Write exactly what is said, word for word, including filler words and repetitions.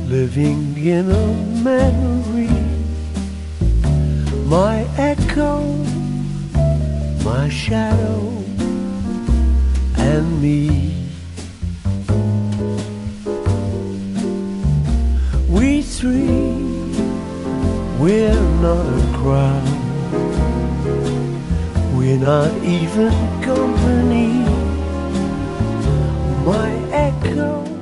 living in a memory. My echo, my shadow, and me. We three, we're not a crowd. We're not even company. My echo,